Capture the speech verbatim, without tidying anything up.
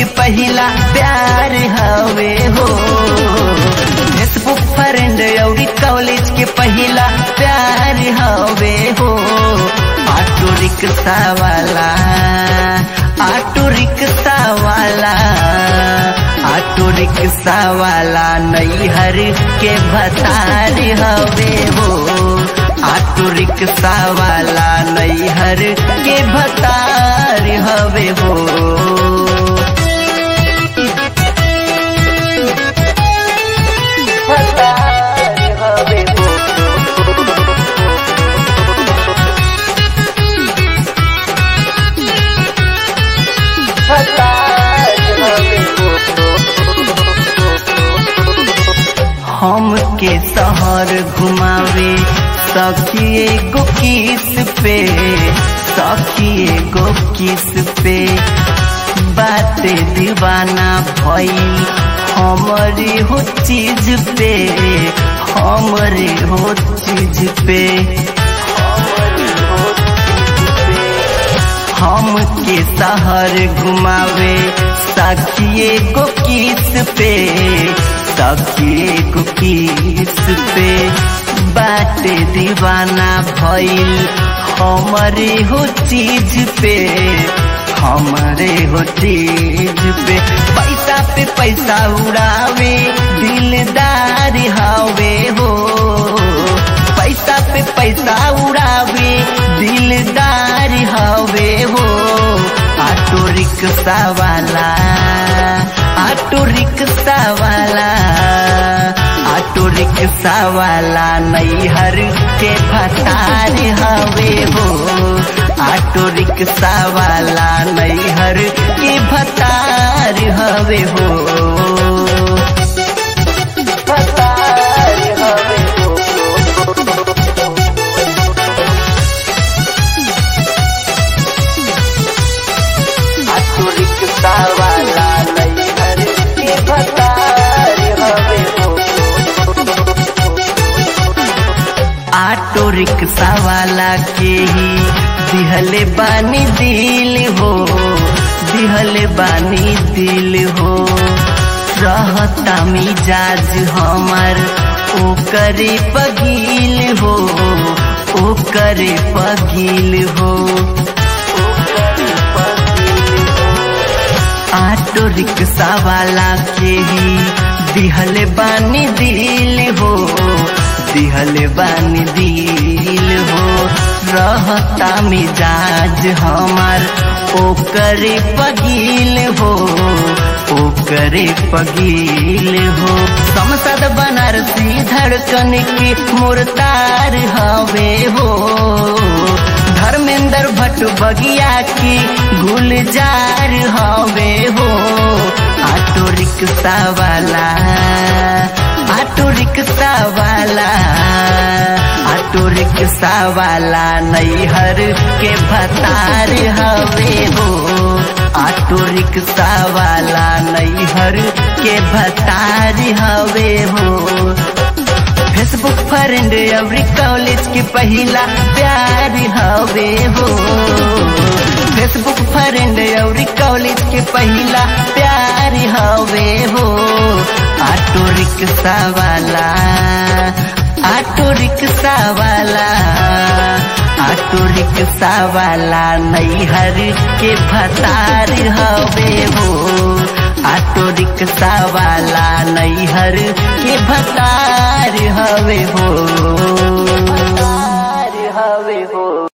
पहिला प्यार हवे हो। फेसबुक फ्रेंड और कॉलेज के पहिला प्यार हवे हो। ऑटो रिक्शा वाला ऑटो रिक्शा वाला ऑटो रिक्शा वाला नैहर के भतार हवे हो। ऑटो रिक्शा वाला नैहर के भतार हवे हो। हम के शहर घुमावे सखिए गो किस पे सखिए गो किस पे बाते दीवाना भई हमरे हो चीज पे हमरे हो चीज पे हम के शहर घुमावे सखिए गो किस पे सखिए गो किस पे बाटे दीवाना भइल हमरे हो चीज पे हमरे हो चीज पे। पैसा पे पैसा उड़ावे दिलदार हवे हो। पैसा पे पैसा उड़ावे दिलदार हवे हो। ऑटो रिक्शा वाला ऑटो रिक्शा वाला ऑटो रिक्शा वाला नैहर के भतार हवे हो। ऑटो रिक्शा वाला नैहर के भतार हवे हो। भतार हवे हो। ऑटो रिक्शा वाला नैहर के भतार हवे हो। ऑटो रिक्शा वाला के ही दिहले बानी दिल हो दिहले बानी दिल हो। रहता मिजाज हमार ओकरे पगील हो ओकरे पगील हो। ऑटो रिक्शा वाला के ही दिहले बानी दिल हो दिहले बानी दिल हो। रहता मिजाज हमार ओकरे पगील हो ओकरे पगील हो। संसद बनारसी धड़कन की मुर्तार हवे हो। धर्मेंद्र भट्ट बगिया की गुलजार हवे हो। ऑटो रिक्शा वाला ऑटो रिक्शा वाला ऑटो रिक्शा वाला नैहर के भतार हवे हो। ऑटो रिक्शा वाला नैहर के भतार हवे हो। फेसबुक फ्रेंड और कॉलेज के पहिला प्यार हवे हो। फेसबुक फ्रेंड और कॉलेज के पहिला प्यार हवे हो। ऑटो रिक्शा वाला ऑटो रिक्शा वाला ऑटो रिक्शा वाला नैहर के भतार हवे हो। ऑटो रिक्शा वाला नैहर के भतार हवे हो।